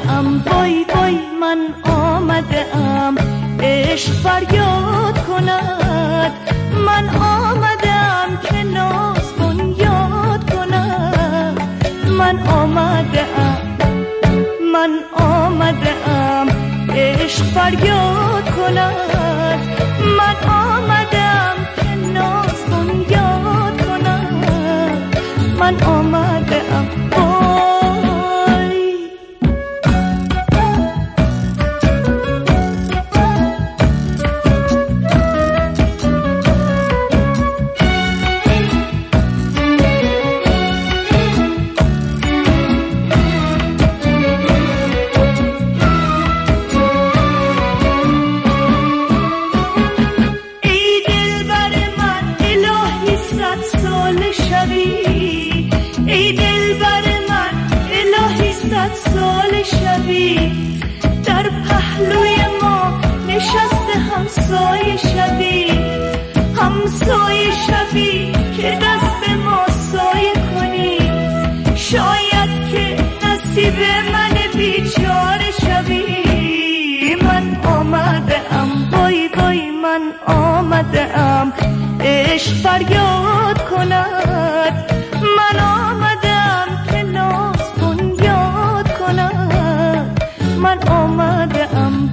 ام وای وای من آمده ام عشق فریاد کند من آمده ام که ناز بنیاد کند من آمده ام عشق فریاد کند من آمده ام که ناز بنیاد کند من آمده ام ای دلبر من الهی صد سال شبی در پهلوی ما نشسته همسایه شبی که دست ما سایه کنی شاید که نصیب من بیچاره شبی من آمده ام وای وای من آمده ام عشق فریاد کند من آمدم که ناز بنیاد کند من آمدم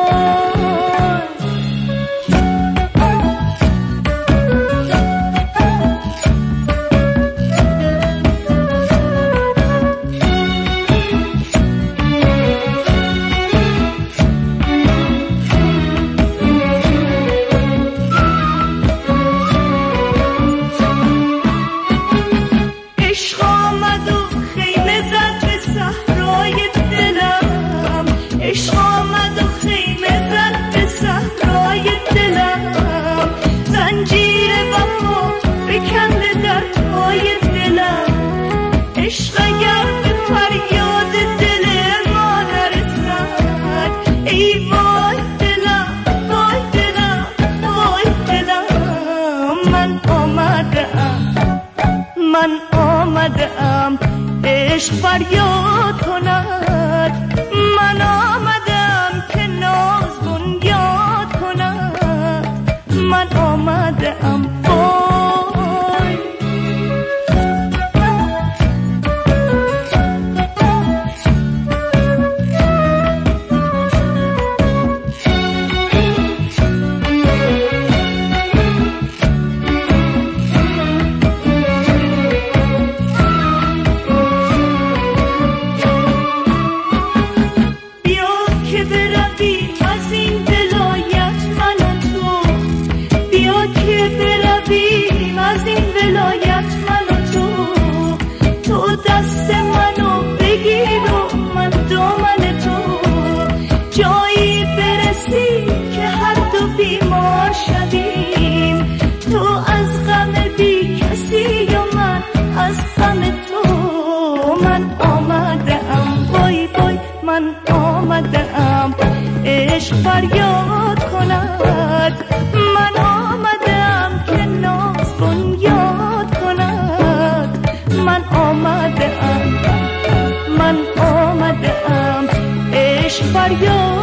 عشق آمد و خیمه زد به صحرای دلم زنجیر وفا بکنده در پای دلم عشق اگر به فریاد دل ما نرسد ای وای دلم وای دلم وای دلم من آمده ام عشق فریاد کند من آمدم که ناز بنیاد کند من آمدم از این ولایت من و تو دست منو بگیر و من دامن تو جایی برسی که هر دو بیمار شدیم تو از غم بی کسی و من از غم تو من آمده ام وای وای من آمده ام عشق فریاد کند من آمده ام که ناز بنیاد کند من آمده ام عشق فریاد